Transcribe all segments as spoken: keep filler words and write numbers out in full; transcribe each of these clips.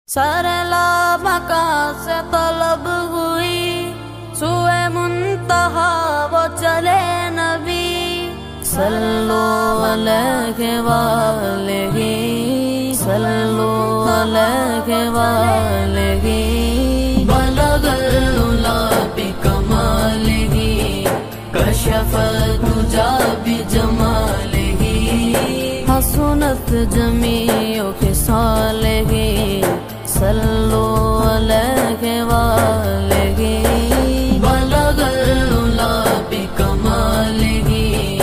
सरला मकां से तलब हुई, सुए मुंतहा वो चले नबी। सल्लो अलैहि वालैहि, सल्लो अलैहि वालैहि। बलगल उला बिकमालिही, कशफत दुजा बिजमालिही। हसनत जमीउ खिसालिही, सल्लो अलैहि वालैहि। बलगल उला बिकमालिही,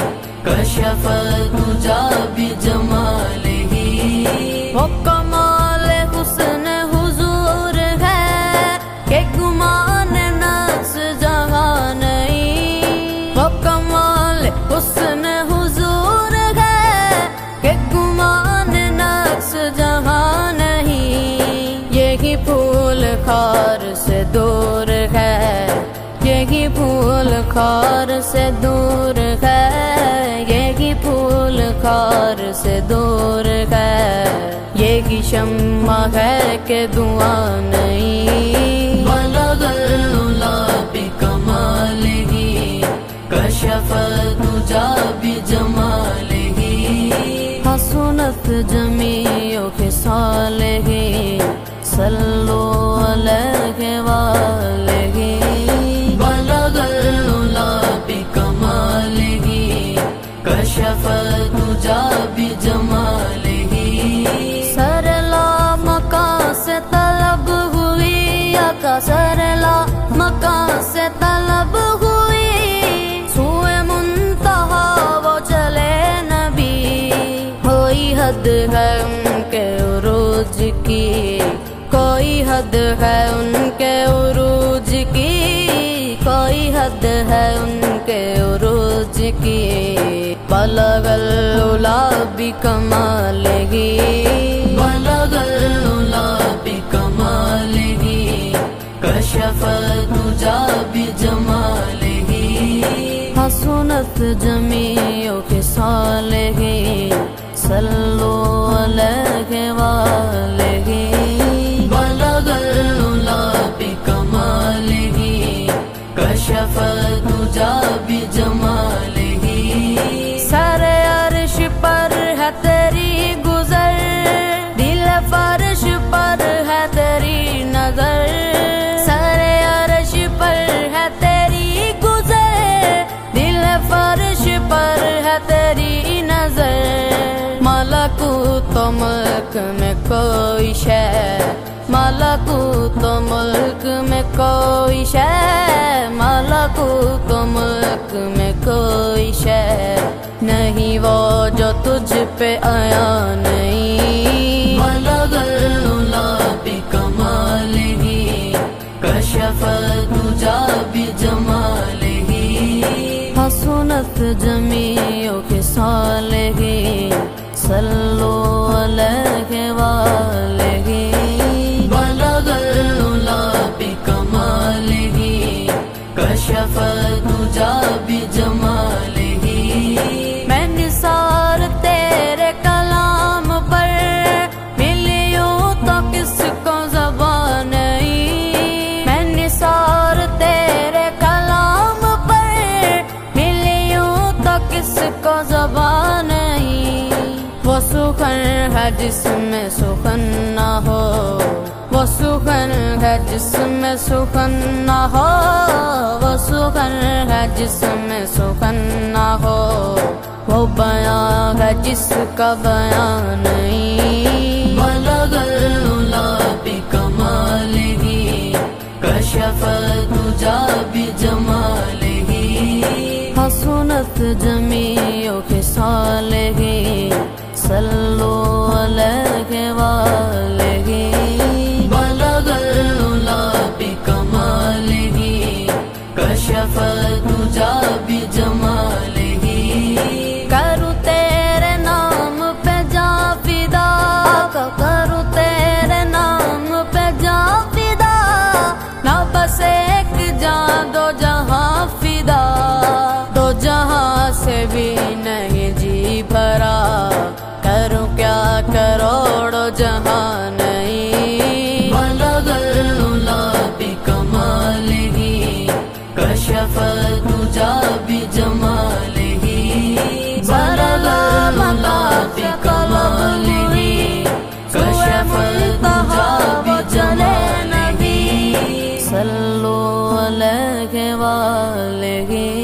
कशफत दुजा बिजमालिही। वो कमाल हुस्न हुजूर है कि गुमान नफ्स जहां नहीं। वो कमाल हुस्न हुजूर है कि गुमान नफ्स जहां नहीं। यही फूल खार से दूर है, यही फूल खार से दूर है, यही फूल खार से दूर है। यही शम्मा है कि धुआं नहीं। बलगल उला बिकमालिही, कशफत दुजा बिजमालिही। हसनत जमीउ खिसालिही, सल्लो अलैहि वालैहि। बलगल उला बिकमालिही, कशफत दुजा बिजमालिही। सरला मकां से तलब हुई, आका सरला मकां से तलब हुई। सुए मुंतहा वो चले नबी। कोई हद है उनके उरूज की, कोई हद है उनके उरूज की, कोई हद है उनके उरूज की। बलगल उला बिकमालिही, बलगल उला बिकमालिही। कशफत दुजा बिजमालिही। हसनत जमीउ खिसालिही, सल्लो अलैहि वालैहि। बलगल उला बिकमालिही, कशफत दुजा बिजमालिही। सरे अर्श पर है तेरी गुजर, दिल फर्श पर है तेरी नजर। सरे अर्श पर है तेरी गुजर, दिल फर्श पर है तेरी नजर। मलकूत मुल्क में कोई शै, मलकूत मुल्क में कोई शै, मलकूत मुल्क में कोई शै नहीं वो जो तुझ पे आया नहीं। बलगल उला बिकमालिही, कशफत दुजा बिजमालिही। हसनत जमीउ खिसालिही, सल्लो अलैहि वालैहि। बलगल उला बिकमालिही, कशफत दुजा बिजमालिही। मैं निसार तेरे कलाम पर, मिलियूं तो किसको ज़बान नहीं। मैं निसार तेरे कलाम पर, मिलियूं तो किसको ज़बान नहीं। वो सुखन है जिसमें सुखन ना हो, वो सुखन है जिसमें सुखन ना हो, वो सुखन है जिसमें सुखन ना हो। वो बयां है जिसका बयां नहीं। बलगल उला बिकमालिही, कशफत दुजा बिजमालिही। हसनत जमीउ खिसालिही, सल्लो अलैहि वालैहि। बलगल उला बिकमालिही, कशफत दुजा बिजमालिही। करूं तेरे नाम पे जा फिदा, والہ